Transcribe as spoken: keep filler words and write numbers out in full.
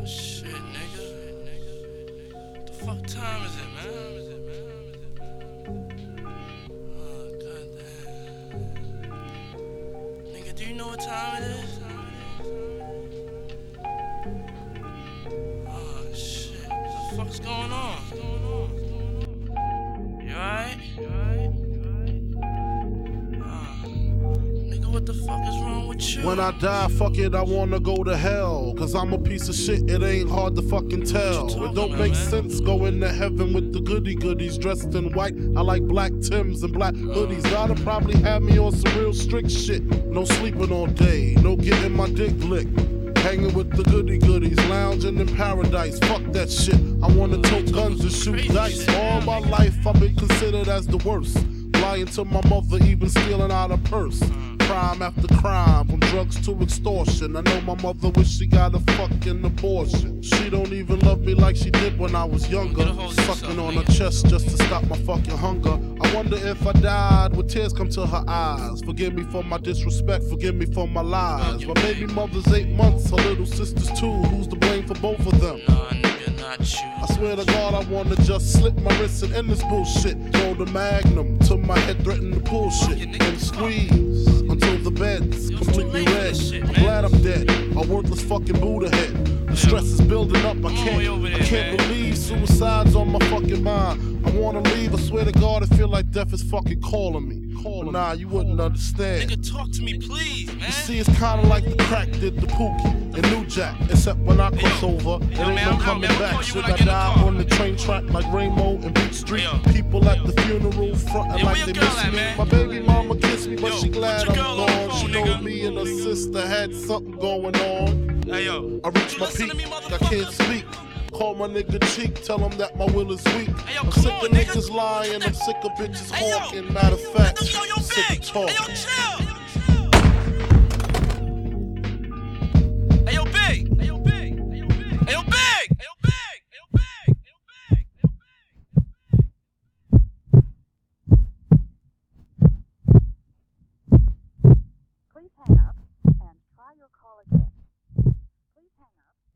Oh shit, nigga. What the fuck time is it, man? Oh goddamn. Nigga, do you know what time it is? Oh shit. What the fuck's going on? You alright? You alright? What the fuck is wrong with you? When I die, fuck it, I wanna go to hell. Cause I'm a piece of shit, it ain't hard to fucking tell. It don't about, make man? sense going to heaven with the goody goodies dressed in white. I like black Tims and black hoodies. God'll probably have me on some real strict shit. No sleeping all day, no getting my dick licked. Hanging with the goody goodies, lounging in paradise. Fuck that shit. I wanna tote guns and shoot dice. All my life I've been considered as the worst. Lying to my mother, even stealing out her purse. Crime after crime, from drugs to extortion. I know my mother wish she got a fucking abortion. She don't even love me like she did when I was younger. Sucking on her chest just to stop my fucking hunger. I wonder if I died, would tears come to her eyes? Forgive me for my disrespect, forgive me for my lies. My baby mother's eight months, her little sister's two. Who's to blame for both of them? Nah, nigga, not you. I swear to God, I wanna just slip my wrist and end this bullshit. Throw the magnum to my head, threaten to pull shit and squeeze until the bed's completely red. I'm glad I'm dead, a worthless fucking Buddha head. The stress is building up, I can't, I can't believe suicide's on my fucking mind. I wanna leave, I swear to God, I feel like death is fucking calling me. Calling nah, you wouldn't understand. Nigga, talk to me, please, man. You see, it's kinda like the crack did the Pookie and New Jack. Except when I cross over, it ain't no coming back. Should I die on the train track like Rainbow and Beat Street? People at the funeral frontin' like they miss me. My baby mama kissed me, but she glad I'm gone. She know me and her sister had something going on. Hey, yo. I reached my peak, I can't speak. Call my nigga cheek, tell him that my will is weak. Hey, yo, I'm come sick on, of nigga. niggas lying, I'm sick of bitches Hey, yo. hawking. Matter of fact, Yo, yo, I'm sick big. of talking. Hey, yo, chill. Hey, yo, big. Hey, yo, big. Hey, yo, big. Hey, yo, big. Hey, yo, big. Hey, yo, big. Hey, yo, big. Hey, yo, Please hang up and try your call again. Please hang up.